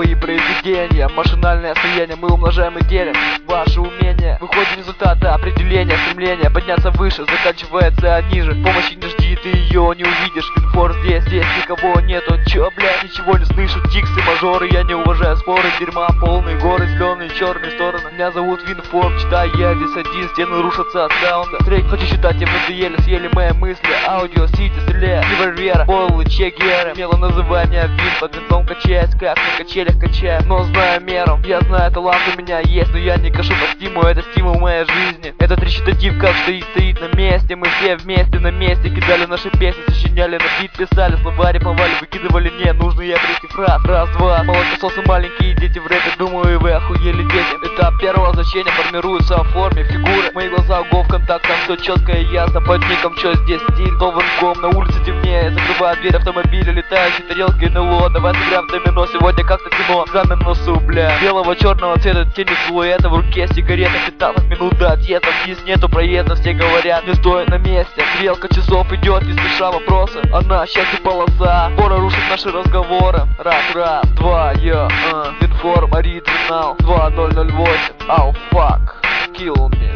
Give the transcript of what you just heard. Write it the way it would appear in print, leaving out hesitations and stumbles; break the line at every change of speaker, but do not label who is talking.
новые произведения. Машинальное состояние мы умножаем и делим ваши умения. Выходит результаты определения, стремления подняться выше, заканчивается ниже. Помощи не жди, ты ее не увидишь. Винфор здесь никого нету. Чё, блядь, ничего не слышу. Тиксы, мажоры, я не уважаю споры. Дерьма полные горы, зеленые, черные стороны. Меня зовут Винфор, читай я здесь один. Стены рушатся от саунда. Трек хочу считать, тебе надоели, съели мои мысли. Аудио, сити, стреляя, револьвера, Пол, Че Гера. Смело называй меня Вин, под винтом качаясь, как на качелях качаю. Но знаю меру, я знаю, талант у меня есть, но я не кашу по стиму, это стимул моей жизни. Этот речитатив как стоит на месте. Мы все вместе на месте кидали наши песни, сочиняли на бит, писали слова, рифмовали, выкидывали ненужные обрезки фраз. Раз, два, молокососы, маленькие дети в рэпе, думаю, вы охуели, дети. Этап первого значения формируется в форме фигуры. Мои глаза в контактом, все четко и ясно. Под ником, что здесь стиль, то ванком. На улице темнее, закрываю дверь автомобиля, летающие тарелки НЛО. Давай сыграем в домино, сегодня как-то темно. Экзамен в носу, бля. Белого, черного цвета, тени силуэта, в руке сигарета, 15 минут до отъезда. Вниз нету проезда, все говорят, не стоит на месте. Стрелка часов идет, не спеша вопросы. Она счастье полоса, пора рушить наши разговоры. Раз, два, Винформ, оригинал 2008. Ау, fuck, kill me.